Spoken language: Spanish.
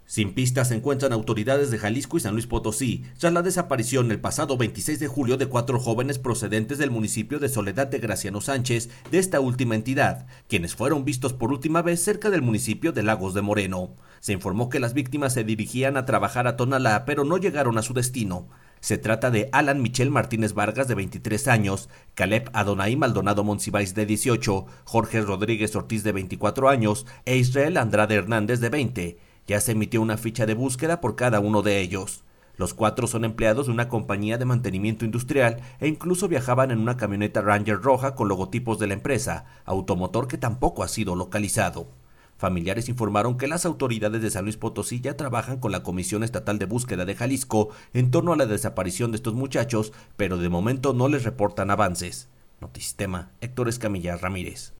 Sin pistas se encuentran autoridades de Jalisco y San Luis Potosí, tras la desaparición el pasado 26 de julio de 4 jóvenes procedentes del municipio de Soledad de Graciano Sánchez de esta última entidad, quienes fueron vistos por última vez cerca del municipio de Lagos de Moreno. Se informó que las víctimas se dirigían a trabajar a Tonalá, pero no llegaron a su destino. Se trata de Alan Michel Martínez Vargas, de 23 años, Caleb Adonai Maldonado Monsiváis, de 18, Jorge Rodríguez Ortiz, de 24 años, e Israel Andrade Hernández, de 20. Ya se emitió una ficha de búsqueda por cada uno de ellos. Los 4 son empleados de una compañía de mantenimiento industrial e incluso viajaban en una camioneta Ranger roja con logotipos de la empresa, automotor que tampoco ha sido localizado. Familiares informaron que las autoridades de San Luis Potosí ya trabajan con la Comisión Estatal de Búsqueda de Jalisco en torno a la desaparición de estos muchachos, pero de momento no les reportan avances. Notisistema, Héctor Escamilla Ramírez.